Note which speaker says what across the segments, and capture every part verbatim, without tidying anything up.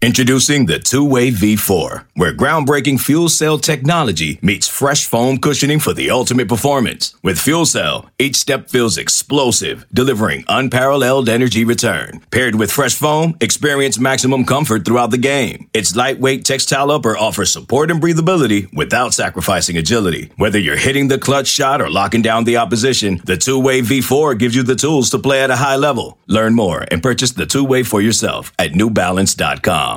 Speaker 1: Introducing the Two-Way V four, where groundbreaking fuel cell technology meets fresh foam cushioning for the ultimate performance. With Fuel Cell, each step feels explosive, delivering unparalleled energy return. Paired with fresh foam, experience maximum comfort throughout the game. Its lightweight textile upper offers support and breathability without sacrificing agility. Whether you're hitting the clutch shot or locking down the opposition, the Two-Way V four gives you the tools to play at a high level. Learn more and purchase the Two-Way for yourself at new balance dot com.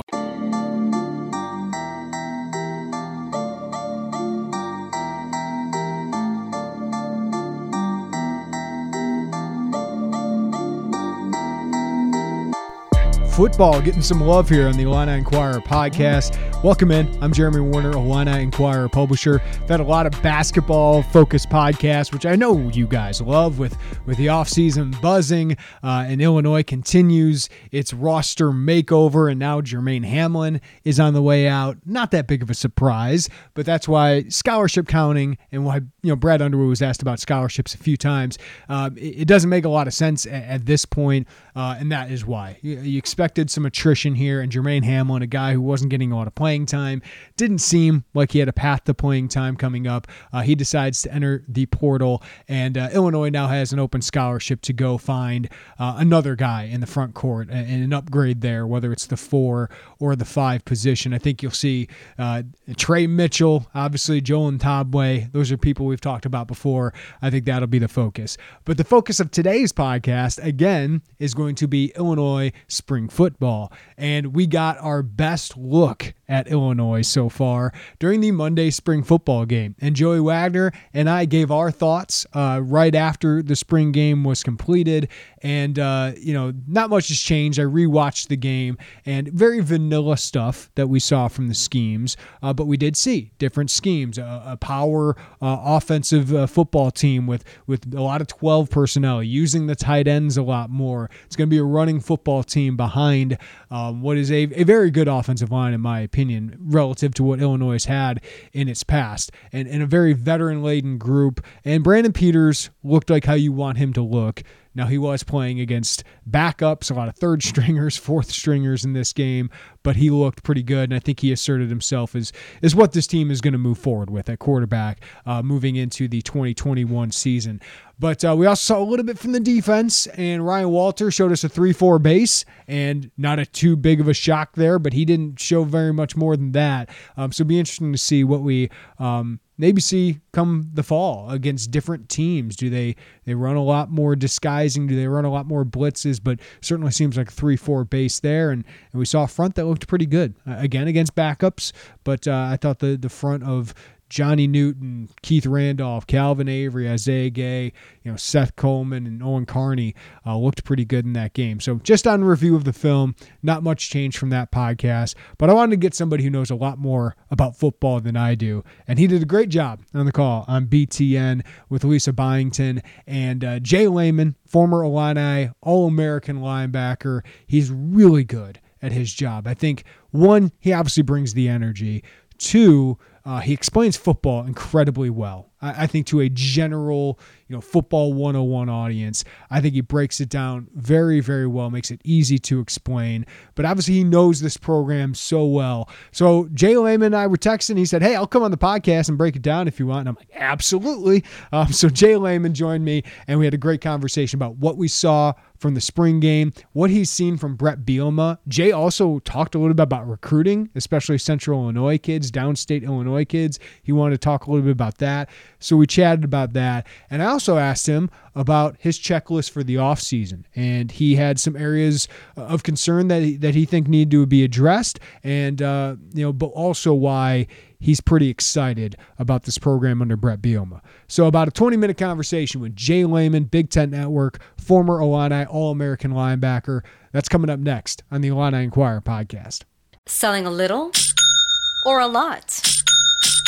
Speaker 2: Football getting some love here on the Illini Inquirer podcast. Welcome in. I'm Jeremy Warner, Illini Inquirer publisher. I've had a lot of basketball-focused podcasts, which I know you guys love, with, with the offseason buzzing, uh, and Illinois continues its roster makeover, and now Jermaine Hamlin is on the way out. Not that big of a surprise, but that's why scholarship counting, and why you know Brad Underwood was asked about scholarships a few times. Uh, it, it doesn't make a lot of sense at, at this point, uh, and that is why. You, you expect Expected some attrition here, and Jermaine Hamlin, a guy who wasn't getting a lot of playing time, didn't seem like he had a path to playing time coming up. Uh, he decides to enter the portal, and uh, Illinois now has an open scholarship to go find uh, another guy in the front court and, and an upgrade there, whether it's the four or the five position. I think you'll see uh, Trey Mitchell, obviously Joel Ntambwe. Those are people we've talked about before. I think that'll be the focus. But the focus of today's podcast, again, is going to be Illinois spring football, and we got our best look at Illinois so far during the Monday spring football game. And Joey Wagner and I gave our thoughts uh, right after the spring game was completed, and uh, you know, not much has changed. I rewatched the game, and very vanilla stuff that we saw from the schemes, uh, but we did see different schemes, a, a power uh, offensive uh, football team with with a lot of twelve personnel, using the tight ends a lot more. It's going to be a running football team behind um, what is a, a very good offensive line, in my opinion, relative to what Illinois has had in its past, and, and a very veteran-laden group. And Brandon Peters looked like how you want him to look. Now, he was playing against backups, a lot of third stringers, fourth stringers in this game, but he looked pretty good, and I think he asserted himself as, as what this team is going to move forward with at quarterback uh, moving into the twenty twenty-one season. But uh, we also saw a little bit from the defense, and Ryan Walter showed us a three four base, and not a too big of a shock there, but he didn't show very much more than that. Um, so it'll be interesting to see what we um, maybe see come the fall against different teams. Do they, they run a lot more disguising? Do they run a lot more blitzes? But certainly seems like three four base there, and, and we saw a front that looked pretty good, uh, again, against backups, but uh, I thought the, the front of Johnny Newton, Keith Randolph, Calvin Avery, Isaiah Gay, you know, Seth Coleman, and Owen Carney uh, looked pretty good in that game. So just on review of the film, not much change from that podcast, but I wanted to get somebody who knows a lot more about football than I do, and he did a great job on the call on B T N with Lisa Byington and uh, Jay Lehman, former Illini All-American linebacker. He's really good at his job. I think, one, he obviously brings the energy. Two, uh, he explains football incredibly well. I, I think to a general, you know, football one oh one audience, I think he breaks it down very, very well, makes it easy to explain. But obviously he knows this program so well. So Jay Lehman and I were texting. He said, hey, I'll come on the podcast and break it down if you want. And I'm like, absolutely. Um, so Jay Lehman joined me, and we had a great conversation about what we saw from the spring game, what he's seen from Brett Bielema. Jay also talked a little bit about recruiting, especially Central Illinois kids, downstate Illinois kids. He wanted to talk a little bit about that. So we chatted about that. And I also asked him about his checklist for the offseason. And he had some areas of concern that he, that he think need to be addressed. And, uh, you know, but also why he's pretty excited about this program under Brett Bielema. So about a twenty-minute conversation with Jay Lehman, Big Ten Network, former Illini All-American linebacker. That's coming up next on the Illini Inquirer podcast.
Speaker 3: Selling a little or a lot?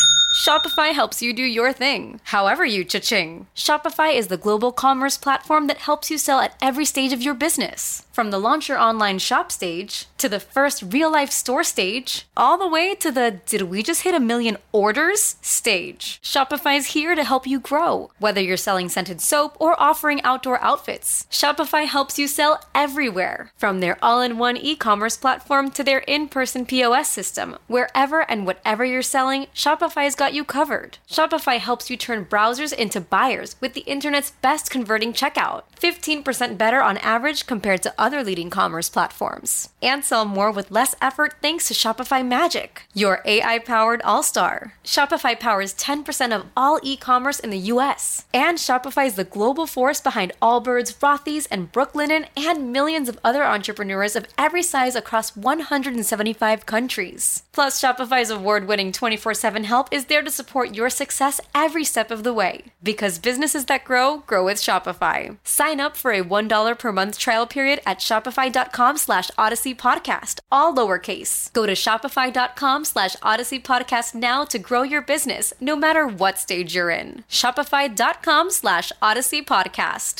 Speaker 3: Shopify helps you do your thing, however you cha-ching. Shopify is the global commerce platform that helps you sell at every stage of your business. From the launch your online shop stage, to the first real-life store stage, all the way to the did we just hit a million orders stage. Shopify's here to help you grow. Whether you're selling scented soap or offering outdoor outfits, Shopify helps you sell everywhere. From their all-in-one e-commerce platform to their in-person P O S system, wherever and whatever you're selling, Shopify's got you covered. Shopify helps you turn browsers into buyers with the internet's best converting checkout, fifteen percent better on average compared to other leading commerce platforms. And sell more with less effort thanks to Shopify Magic, your A I-powered all-star. Shopify powers ten percent of all e-commerce in the U S. And Shopify is the global force behind Allbirds, Rothy's, and Brooklinen, and millions of other entrepreneurs of every size across one hundred seventy-five countries. Plus, Shopify's award-winning twenty-four seven help is there to support your success every step of the way. Because businesses that grow, grow with Shopify. Sign up for a one dollar per month trial period at shopify.com slash Odyssey Podcast, all lowercase. Go to shopify.com slash Odyssey Podcast now to grow your business, no matter what stage you're in. Shopify.com slash Odyssey Podcast.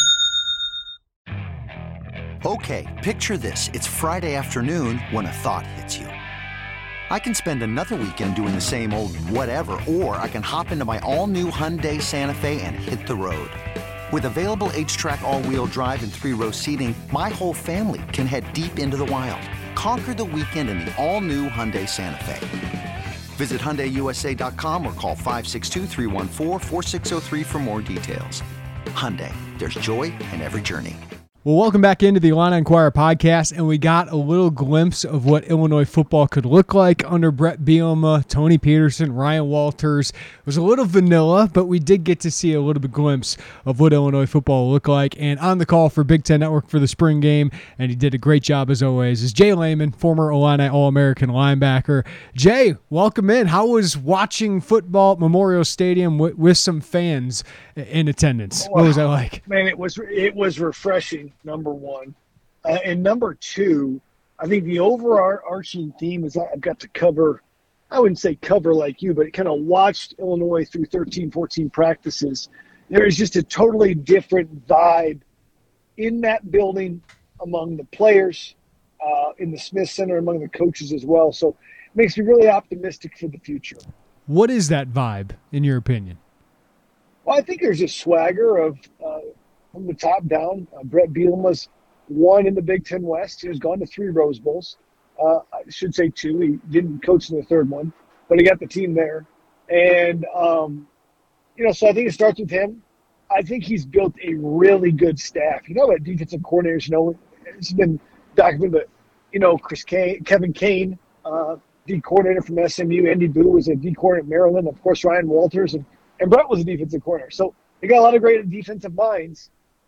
Speaker 4: Okay, picture this. It's Friday afternoon when a thought hits you. I can spend another weekend doing the same old whatever, or I can hop into my all-new Hyundai Santa Fe and hit the road. With available H-Track all-wheel drive and three-row seating, my whole family can head deep into the wild. Conquer the weekend in the all-new Hyundai Santa Fe. Visit Hyundai U S A dot com or call five six two, three one four, four six zero three for more details. Hyundai, there's joy in every journey.
Speaker 2: Well, welcome back into the Illini Inquirer podcast, and we got a little glimpse of what Illinois football could look like under Brett Bielema, Tony Peterson, Ryan Walters. It was a little vanilla, but we did get to see a little bit glimpse of what Illinois football will look like. And on the call for Big Ten Network for the spring game, and he did a great job as always, is Jay Lehman, former Illini All-American linebacker. Jay, welcome in. How was watching football at Memorial Stadium with, with some fans in attendance? What was that like?
Speaker 5: Man, it was it was refreshing. Number one, uh, and number two, I think the overarching theme is I've got to cover. I wouldn't say cover like you, but kind of watched Illinois through thirteen, fourteen practices. There is just a totally different vibe in that building among the players, uh, in the Smith Center, among the coaches as well. So it makes me really optimistic for the future.
Speaker 2: What is that vibe, in your opinion?
Speaker 5: Well, I think there's a swagger of uh, from the top down. Uh, Brett Bielema's won in the Big Ten West. He has gone to three Rose Bowls. Uh, I should say two. He didn't coach in the third one, but he got the team there. And, um, you know, so I think it starts with him. I think he's built a really good staff. You know, that defensive coordinators, you know, it's been documented, but, you know, Chris Kane, Kevin Kane, uh, D coordinator from S M U. Andy Boo was a D coordinator at Maryland. Of course, Ryan Walters. And, and Brett was a defensive coordinator. So they got a lot of great defensive minds.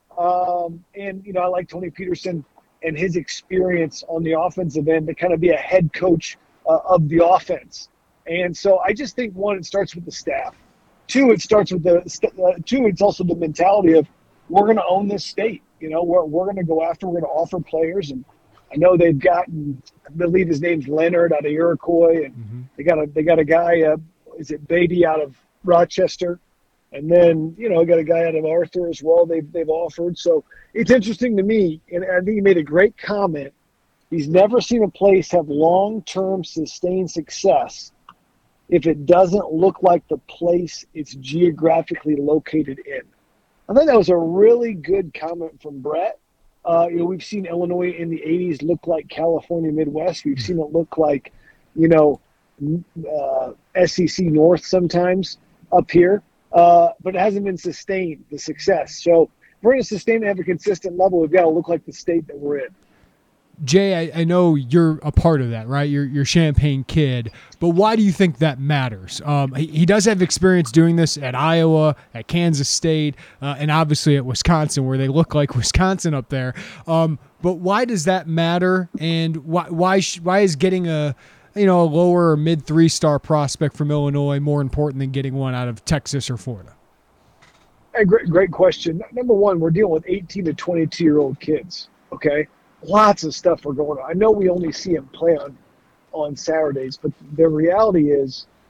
Speaker 5: Um, and, you know, I like Tony Peterson and his experience on the offensive end to kind of be a head coach uh, of the offense. And so I just think, one, it starts with the staff. Two, it starts with the uh, – two, it's also the mentality of we're going to own this state. You know, we're, we're going to go after, we're going to offer players. And I know they've gotten – I believe his name's Leonard out of Iroquois. And mm-hmm. they got a they got a guy, uh, is it Beatty out of Rochester? And then, you know, got a guy out of Arthur as well they've, they've offered. So it's interesting to me, and I think he made a great comment. He's never seen a place have long-term sustained success if it doesn't look like the place it's geographically located in. I think that was a really good comment from Brett. Uh, you know, we've seen Illinois in the eighties look like California Midwest. We've seen it look like, you know, uh, S E C North sometimes up here. Uh, but it hasn't been sustained, the success. So if we're going to sustain and have a consistent level, we've got to look like the state that we're in.
Speaker 2: Jay, I, I know you're a part of that, right? You're you're Champaign kid, but why do you think that matters? Um, he, he does have experience doing this at Iowa, at Kansas State, uh, and obviously at Wisconsin, where they look like Wisconsin up there. Um, but why does that matter? And why why sh- why is getting a you know, a lower or mid three-star prospect from Illinois more important than getting one out of Texas or Florida?
Speaker 5: Hey, great, great question. Number one, we're dealing with eighteen to twenty-two-year-old kids, okay? Lots of stuff are going on. I know we only see them play on, on Saturdays, but the reality is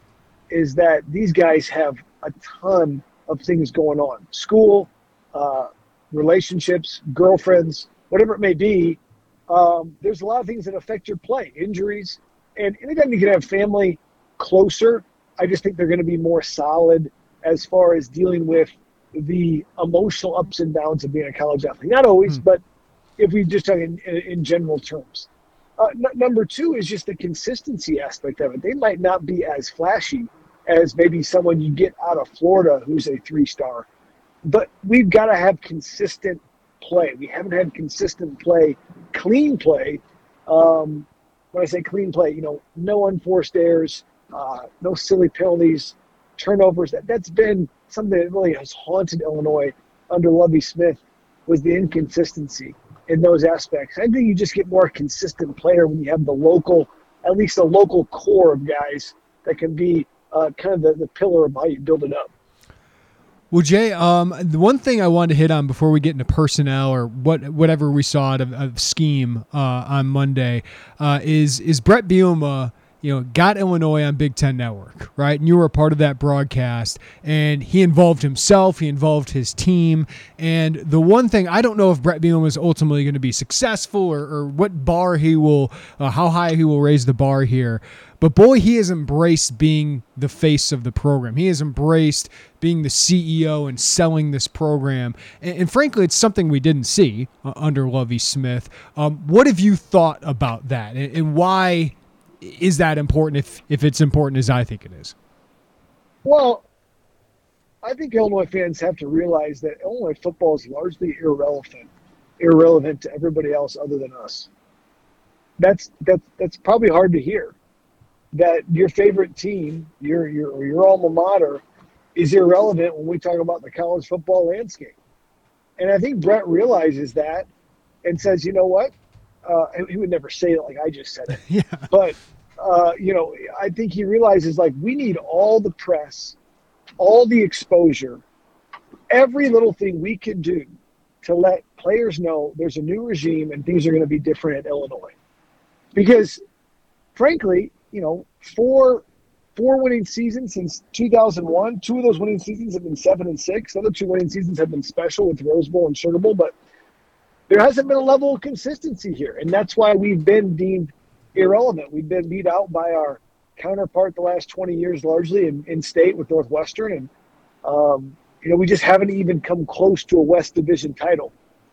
Speaker 5: is that these guys have a ton of things going on. School, uh, relationships, girlfriends, whatever it may be. Um, there's a lot of things that affect your play, injuries. And anytime you can have family closer, I just think they're going to be more solid as far as dealing with the emotional ups and downs of being a college athlete. Not always, mm. but if we just talk in, in, in general terms. Uh, n- number two is just the consistency aspect of it. They might not be as flashy as maybe someone you get out of Florida who's a three-star, but we've got to have consistent play. We haven't had consistent play, clean play. Um, when I say clean play, you know, no unforced errors, uh, no silly penalties, turnovers. That, that's been something that really has haunted Illinois under Lovie Smith, was the inconsistency in those aspects. I think you just get more consistent player when you have the local, at least a local core of guys that can be uh, kind of the, the pillar of how you build it up.
Speaker 2: Well, Jay, um, the one thing I wanted to hit on before we get into personnel or what whatever we saw of, of scheme uh, on Monday uh, is is Brett Bielema, you know, got Illinois on Big Ten Network, right? And you were a part of that broadcast, and he involved himself, he involved his team, and the one thing, I don't know if Brett Bielema is ultimately going to be successful or, or what bar he will, uh, how high he will raise the bar here, but boy, he has embraced being the face of the program. He has embraced being the C E O and selling this program, and, and frankly, it's something we didn't see uh, under Lovie Smith. Um, what have you thought about that, and, and why is that important if, if it's important as I think it is?
Speaker 5: Well, I think Illinois fans have to realize that Illinois football is largely irrelevant, irrelevant to everybody else other than us. That's that's that's probably hard to hear. That your favorite team, your your your alma mater, is irrelevant when we talk about the college football landscape. And I think Brett realizes that and says, you know what? Uh, he would never say it like I just said it.
Speaker 2: Yeah.
Speaker 5: But, uh, you know, I think he realizes, like, we need all the press, all the exposure, every little thing we can do to let players know there's a new regime and things are going to be different at Illinois. Because, frankly, you know, four four winning seasons since two thousand one, two of those winning seasons have been seven and six. The other two winning seasons have been special with Rose Bowl and Sugar Bowl, but there hasn't been a level of consistency here, and that's why we've been deemed irrelevant. We've been beat out by our counterpart the last twenty years, largely in, in state with Northwestern, and um, you know, we just haven't even come close to a West Division title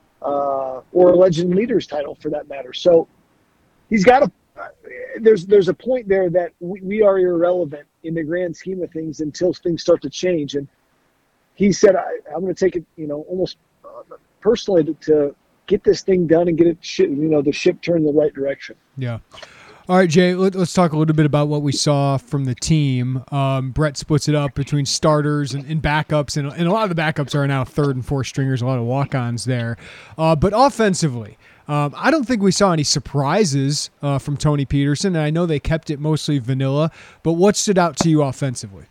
Speaker 5: uh, or a Legend Leaders title, for that matter. So he's got a uh, there's there's a point there that we, we are irrelevant in the grand scheme of things until things start to change. And he said, I, I'm going to take it, you know, almost uh, personally to, to get this thing done and get it, sh- you know, the ship turned in the right direction.
Speaker 2: Yeah. All right, Jay, let, let's talk a little bit about what we saw from the team. Um, Brett splits it up between starters and, and backups, and, and a lot of the backups are now third and fourth stringers, a lot of walk-ons there. Uh, but offensively, um, I don't think we saw any surprises uh, from Tony Peterson, and I know they kept it mostly vanilla, but what stood out to you offensively?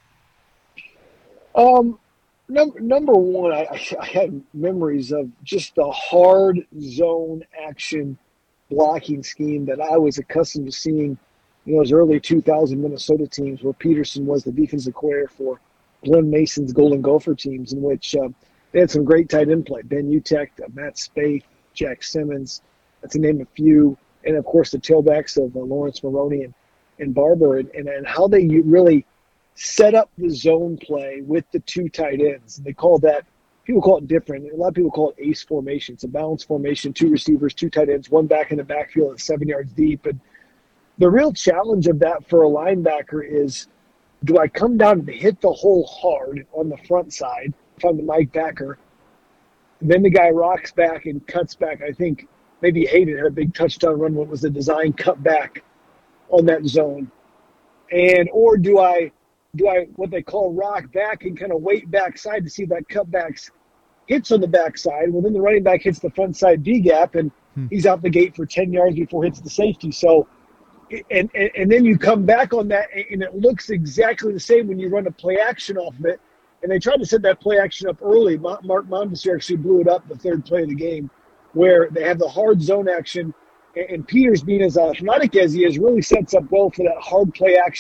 Speaker 5: Um. Number, number one, I, I had memories of just the hard zone action blocking scheme that I was accustomed to seeing, you know, those early two thousand Minnesota teams where Peterson was the defensive coordinator for Glenn Mason's Golden Gopher teams, in which uh, they had some great tight end play. Ben Utecht, uh, Matt Spaeth, Jack Simmons, to name a few, and, of course, the tailbacks of uh, Lawrence Maroney and, and Barber, and, and, and how they really – set up the zone play with the two tight ends. And they call that, people call it different. A lot of people call it ace formation. It's a balanced formation, two receivers, two tight ends, one back in the backfield at seven yards deep. And the real challenge of that for a linebacker is, do I come down and hit the hole hard on the front side if I'm the Mike backer? And then the guy rocks back and cuts back. I think maybe Hayden had a big touchdown run when it was a design cut back on that zone. And, or do I, do I what they call rock back and kind of wait backside to see if that cutbacks hits on the backside? Well, then the running back hits the front side B gap, and hmm. he's out the gate for ten yards before it hits the safety. So, and, and and then you come back on that, and it looks exactly the same when you run a play action off of it. And they tried to set that play action up early. Mark Mondesir actually blew it up the third play of the game, where they have the hard zone action, and Peters, being as athletic as he is, really sets up well for that hard play action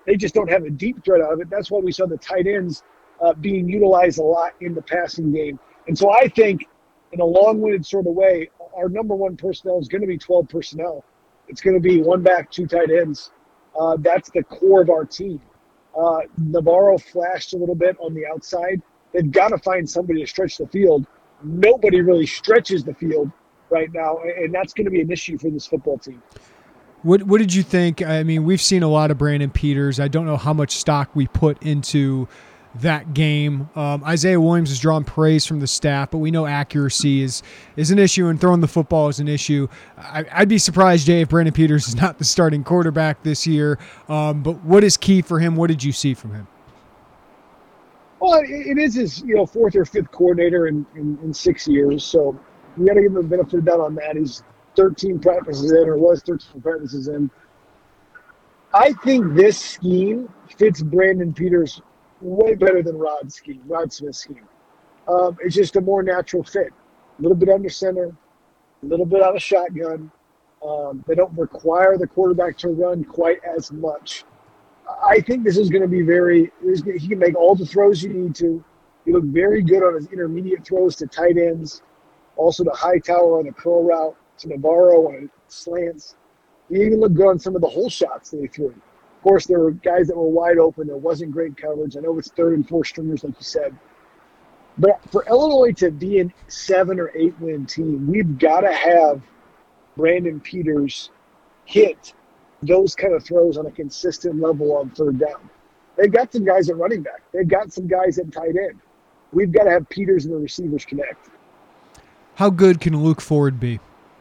Speaker 5: They just don't have a deep threat out of it. That's why we saw the tight ends uh, being utilized a lot in the passing game. And so I think in a long-winded sort of way, our number one personnel is going to be twelve personnel. It's going to be one back, two tight ends. Uh, that's the core of our team. Uh, Navarro flashed a little bit on the outside. They've got to find somebody to stretch the field. Nobody really stretches the field right now, and that's going to be an issue for this football team.
Speaker 2: What What did you think? I mean, we've seen a lot of Brandon Peters. I don't know how much stock we put into that game. Um, Isaiah Williams has drawn praise from the staff, but we know accuracy is is an issue, and throwing the football is an issue. I, I'd be surprised, Jay, if Brandon Peters is not the starting quarterback this year. Um, but what is key for him? What did you see from him?
Speaker 5: Well, it, it is his you know fourth or fifth coordinator in, in, in six years, so we got to give him the benefit of the doubt on that. He's thirteen practices in, or was thirteen practices in. I think this scheme fits Brandon Peters way better than Rod's scheme, Rod Smith's scheme. Um, it's just a more natural fit. A little bit under center, a little bit out of shotgun. Um, they don't require the quarterback to run quite as much. I think this is going to be very – he can make all the throws you need to. He looked very good on his intermediate throws to tight ends, also to Hightower on the curl route, to Navarro on slants. He even looked good on some of the hole shots that he threw. Of course, there were guys that were wide open. There wasn't great coverage. I know it's third and four stringers, like you said. But for Illinois to be a seven or eight win team, we've got to have Brandon Peters hit those kind of throws on a consistent level on third down. They've got some guys at running back. They've got some guys at tight end. We've got to have Peters and the receivers connect.
Speaker 2: How good can Luke Ford be?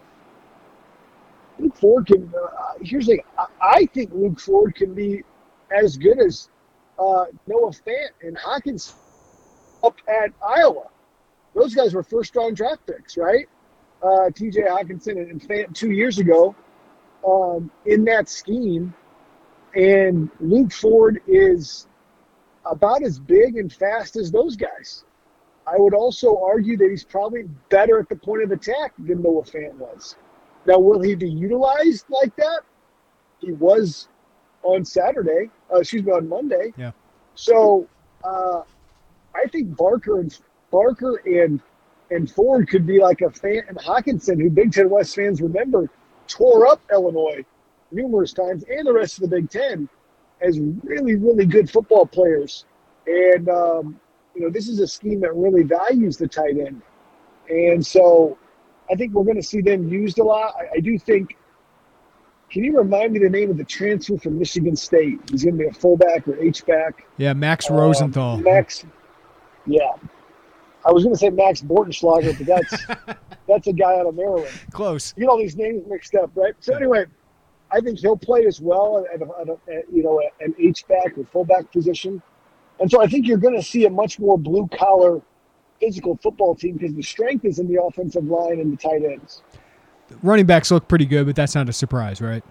Speaker 5: Luke Ford can uh, – here's the thing. I, I think Luke Ford can be as good as uh, Noah Fant and Hawkins up at Iowa. Those guys were first-round draft picks, right? Uh, T J Hawkinson and Fant two years ago um, in that scheme. And Luke Ford is about as big and fast as those guys. I would also argue that he's probably better at the point of attack than Noah Fant was. Now, will he be utilized like that? He was on Saturday. Uh, excuse me, on Monday.
Speaker 2: Yeah.
Speaker 5: So uh, I think Barker and Barker and and Ford could be like a Fant and Hawkinson, who Big Ten West fans remember tore up Illinois numerous times, and the rest of the Big Ten as really, really good football players. And um, you know, this is a scheme that really values the tight end, and so I think we're going to see them used a lot. I, I do think. Can you remind me the name of the transfer from Michigan State? He's going to be a fullback or H-back.
Speaker 2: Yeah, Max Rosenthal.
Speaker 5: Um, Max. Yeah. I was going to say Max Bortenschlager, but that's that's a guy out of Maryland.
Speaker 2: Close.
Speaker 5: You get all these names mixed up, right? So anyway, I think he'll play as well at, a, at, a, at you know an H-back or fullback position. And so I think you're going to see a much more blue-collar physical football team because the strength is in the offensive line and the tight ends.
Speaker 2: Running backs look pretty good, but that's not a surprise, right?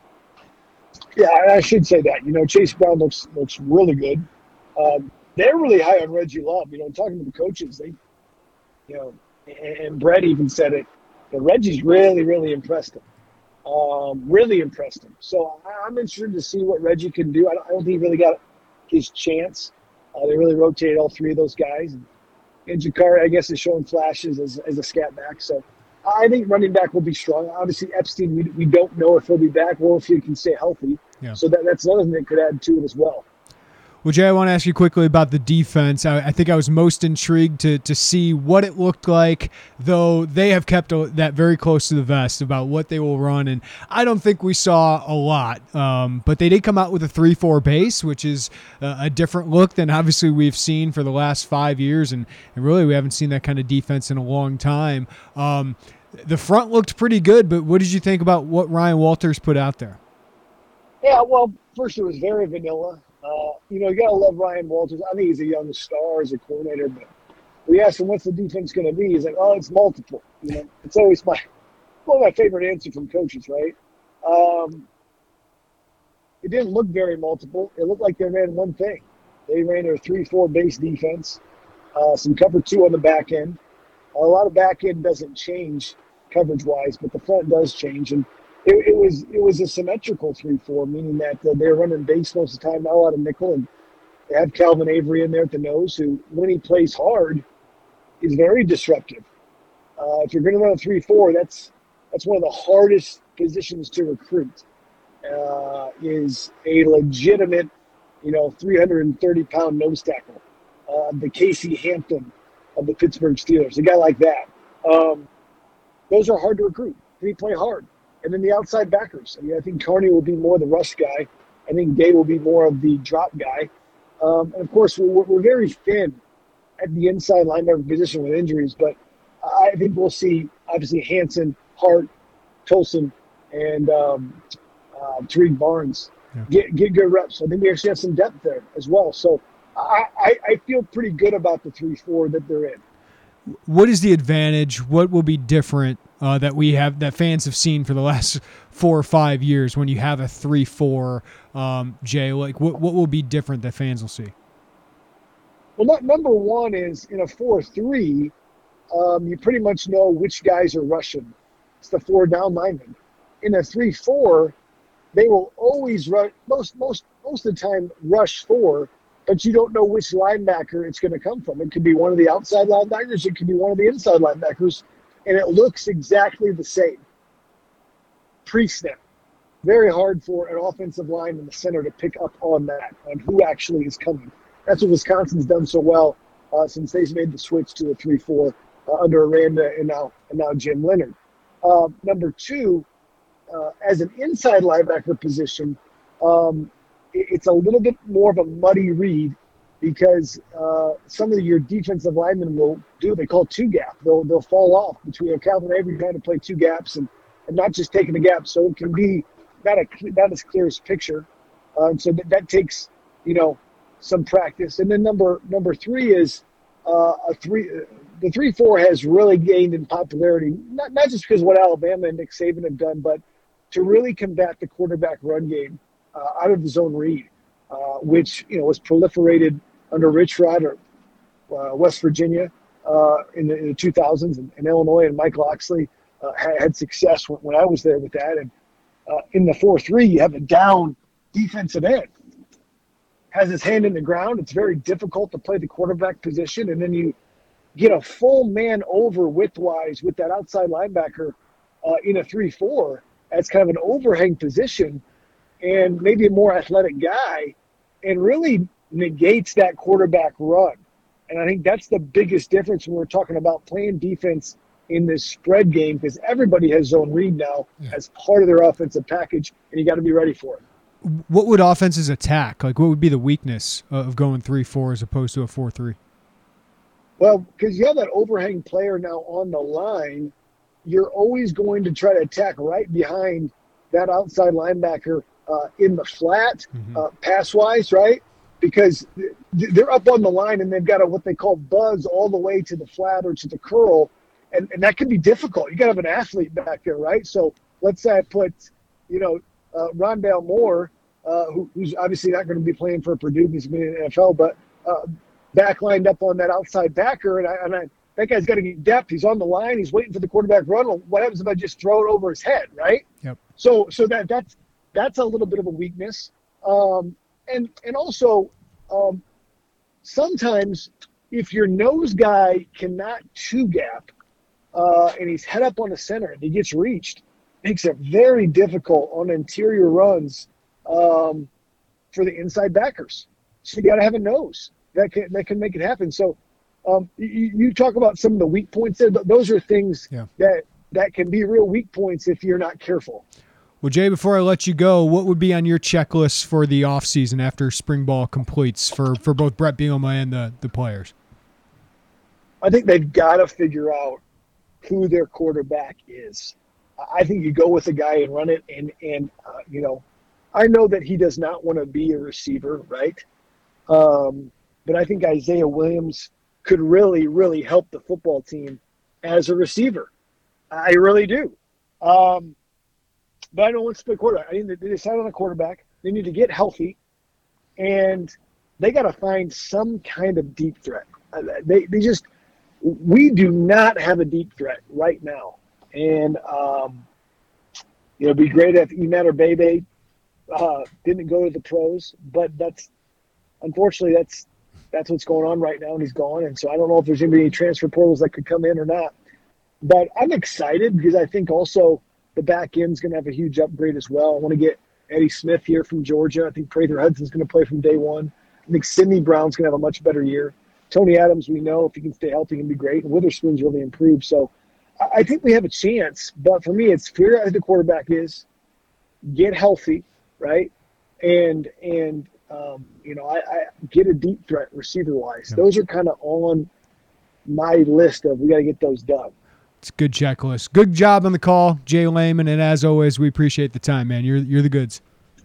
Speaker 5: Yeah, I should say that. You know, Chase Brown looks looks really good. Um, they're really high on Reggie Love. You know, talking to the coaches, they, you know, and, and Brett even said it. But Reggie's really, really impressed him. Um, really impressed him. So I'm interested to see what Reggie can do. I don't, I don't think he really got his chance. Uh, they really rotated all three of those guys. And, and Jakari, I guess, is showing flashes as, as a scat back. So I think running back will be strong. Obviously, Epstein, we, we don't know if he'll be back or if he can stay healthy.
Speaker 2: Yeah.
Speaker 5: So that, that's another thing that could add to it as well.
Speaker 2: Well, Jay, I want to ask you quickly about the defense. I, I think I was most intrigued to to see what it looked like, though they have kept a, that very close to the vest about what they will run. And I don't think we saw a lot, um, but they did come out with a three four base, which is a, a different look than obviously we've seen for the last five years. And, and really, we haven't seen that kind of defense in a long time. Um, the front looked pretty good, but what did you think about what Ryan Walters put out there?
Speaker 5: Yeah, well, first it was very vanilla. Uh, you know, you got to love Ryan Walters. I think he's a young star as a coordinator, but we asked him, what's the defense going to be? He's like, oh, it's multiple. You know, it's always my one of my favorite answers from coaches, right? Um, it didn't look very multiple. It looked like they ran one thing. They ran their three four base defense, uh, some cover two on the back end. A lot of back end doesn't change coverage-wise, but the front does change. And it, it was it was a symmetrical three four, meaning that uh, they were running base most of the time, not a lot of nickel, and they have Calvin Avery in there at the nose, who, when he plays hard, is very disruptive. Uh, if you're going to run a three four, that's that's one of the hardest positions to recruit. Uh, is a legitimate, you know, three hundred thirty pound nose tackle, uh, the Casey Hampton of the Pittsburgh Steelers, a guy like that. Um, those are hard to recruit. They play hard. And then the outside backers. I mean, I think Carney will be more the rush guy. I think Day will be more of the drop guy. Um, and, of course, we're, we're very thin at the inside linebacker position with injuries, but I think we'll see, obviously, Hanson, Hart, Tolson, and um, uh, Tariq Barnes yeah. get, get good reps. I think we actually have some depth there as well. So I, I, I feel pretty good about the three four that they're in.
Speaker 2: What is the advantage? What will be different uh, that we have that fans have seen for the last four or five years when you have a three four, um, Jay? Like, what what will be different that fans will see?
Speaker 5: Well, not, number one is in a four three, um, you pretty much know which guys are rushing. It's the four down linemen. In a three four, they will always rush most most most of the time rush four. But you don't know which linebacker it's going to come from. It could be one of the outside linebackers. It could be one of the inside linebackers. And it looks exactly the same. Pre-snap. Very hard for an offensive line in the center to pick up on that, on who actually is coming. That's what Wisconsin's done so well uh, since they've made the switch to a three four uh, under Aranda and now, and now Jim Leonhard. Uh, number two, uh, as an inside linebacker position, um, it's a little bit more of a muddy read because uh, some of your defensive linemen will do what they call two gap. They'll they'll fall off between a Calvin Avery trying to play two gaps and, and not just taking the gap. So it can be not a not as clear as picture. Um, so that, that takes you know some practice. And then number number three is uh, a three. Uh, the three four has really gained in popularity, not not just because of what Alabama and Nick Saban have done, but to really combat the quarterback run game. Uh, out of the zone read, uh, which you know was proliferated under Rich Rod or uh, West Virginia uh, in, the, in the two thousands, and, and Illinois and Mike Loxley uh, had, had success when, when I was there with that. And uh, in the four three, you have a down defensive end, has his hand in the ground. It's very difficult to play the quarterback position, and then you get a full man over widthwise with that outside linebacker uh, in a three four. That's kind of an overhang position. And maybe a more athletic guy, and really negates that quarterback run. And I think that's the biggest difference when we're talking about playing defense in this spread game, because everybody has zone read now yeah. as part of their offensive package, and you got to be ready for it.
Speaker 2: What would offenses attack? Like, what would be the weakness of going three four as opposed to a four three?
Speaker 5: Well, because you have that overhang player now on the line, you're always going to try to attack right behind that outside linebacker Uh, in the flat, mm-hmm. uh, pass-wise, right? Because th- they're up on the line and they've got a, what they call buzz all the way to the flat or to the curl, and, and that can be difficult. You got to have an athlete back there, right? So let's say I put, you know, uh, Rondale Moore, uh, who, who's obviously not going to be playing for Purdue, he's been in the N F L, but uh, back lined up on that outside backer, and I, and I that guy's got to get depth. He's on the line. He's waiting for the quarterback run. Well, what happens if I just throw it over his head, right?
Speaker 2: Yep. So
Speaker 5: so that that's That's a little bit of a weakness. Um, and and also, um, sometimes if your nose guy cannot two-gap uh, and he's head up on the center and he gets reached, it makes it very difficult on interior runs um, for the inside backers. So you got to have a nose that can, that can make it happen. So um, you, you talk about some of the weak points there. Those are things yeah. that, that can be real weak points if you're not careful.
Speaker 2: Well, Jay, before I let you go, what would be on your checklist for the offseason after spring ball completes for, for both Brett Bielema and the, the players?
Speaker 5: I think they've got to figure out who their quarterback is. I think you go with a guy and run it, and, and uh, you know, I know that he does not want to be a receiver, right? Um, but I think Isaiah Williams could really, really help the football team as a receiver. I really do. Um, But I don't want to play quarterback. I mean, they decide on a quarterback. They need to get healthy, and they got to find some kind of deep threat. They they just we do not have a deep threat right now, and um, You know, it'd be great if Eman or Bebe uh, didn't go to the pros, but that's unfortunately that's that's what's going on right now, and he's gone. And so I don't know if there's going to be any transfer portals that could come in or not. But I'm excited because I think also the back end's going to have a huge upgrade as well. I want to get Eddie Smith here from Georgia. I think Prather Hudson's going to play from day one. I think Sidney Brown's going to have a much better year. Tony Adams, we know if he can stay healthy, can be great. And Witherspoon's really improved. So I think we have a chance. But for me, it's figure out who the quarterback is, get healthy, right? And, and um, you know, I, I get a deep threat receiver-wise.
Speaker 2: Yeah.
Speaker 5: Those are kind of on my list of we got to get those done.
Speaker 2: It's a good checklist. Good job on the call, Jay Lehman. And as always, we appreciate the time, man. You're you're the goods.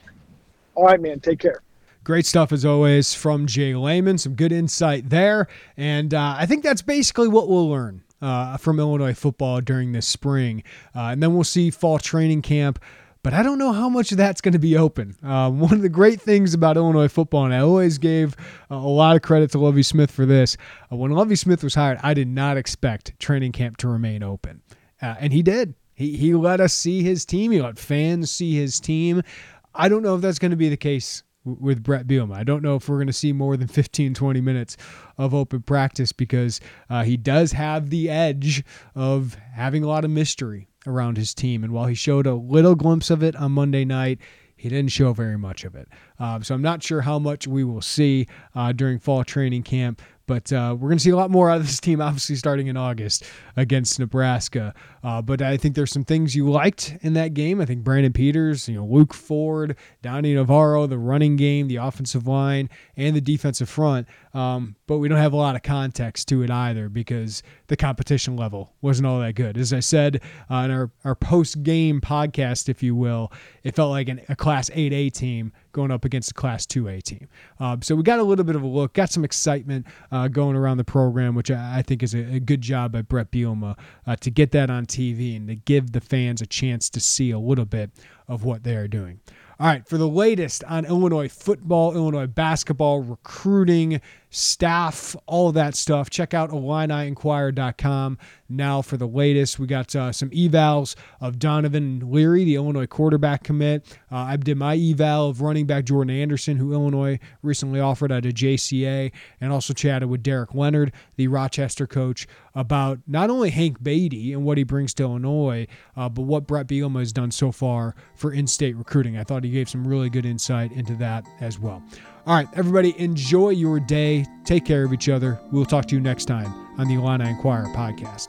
Speaker 5: All right, man. Take care.
Speaker 2: Great stuff as always from Jay Lehman. Some good insight there. And uh, I think that's basically what we'll learn uh, from Illinois football during this spring. Uh, and then we'll see fall training camp. But I don't know how much of that's going to be open. Uh, one of the great things about Illinois football, and I always gave uh, a lot of credit to Lovie Smith for this, uh, when Lovie Smith was hired, I did not expect training camp to remain open. Uh, and he did. He he let us see his team. He let fans see his team. I don't know if that's going to be the case w- with Brett Bielema. I don't know if we're going to see more than fifteen, twenty minutes of open practice because uh, he does have the edge of having a lot of mystery around his team. And while he showed a little glimpse of it on Monday night, he didn't show very much of it. Uh, so I'm not sure how much we will see uh, during fall training camp. But uh, we're going to see a lot more out of this team, obviously, starting in August against Nebraska. Uh, but I think there's some things you liked in that game. I think Brandon Peters, you know, Luke Ford, Donnie Navarro, the running game, the offensive line, and the defensive front. Um, but we don't have a lot of context to it either because the competition level wasn't all that good. As I said uh, in our, our post-game podcast, if you will, it felt like an, a Class eight A team going up against a Class two A team. Um, so we got a little bit of a look, got some excitement uh, going around the program, which I, I think is a, a good job by Brett Bielema uh, to get that on T V and to give the fans a chance to see a little bit of what they are doing. All right, for the latest on Illinois football, Illinois basketball, recruiting, staff, all of that stuff, check out Illini Inquirer dot com. Now for the latest, we got uh, some evals of Donovan Leary, the Illinois quarterback commit. Uh, I did my eval of running back Jordan Anderson, who Illinois recently offered out of J C A, and also chatted with Derek Leonard, the Rochester coach, about not only Hank Beatty and what he brings to Illinois, uh, but what Brett Bielema has done so far for in-state recruiting. I thought he gave some really good insight into that as well. All right, everybody, enjoy your day. Take care of each other. We'll talk to you next time on the Illini Inquirer podcast.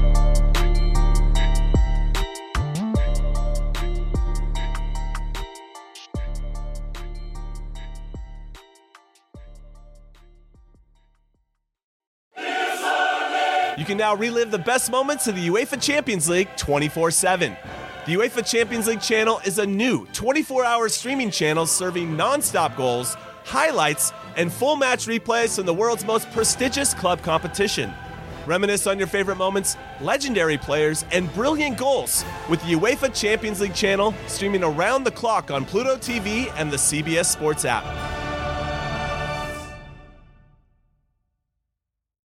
Speaker 6: You can now relive the best moments of the UEFA Champions League twenty-four seven. The UEFA Champions League channel is a new twenty-four hour streaming channel serving non-stop goals, highlights, and full match replays from the world's most prestigious club competition. Reminisce on your favorite moments, legendary players, and brilliant goals with the UEFA Champions League channel streaming around the clock on Pluto T V and the C B S Sports app.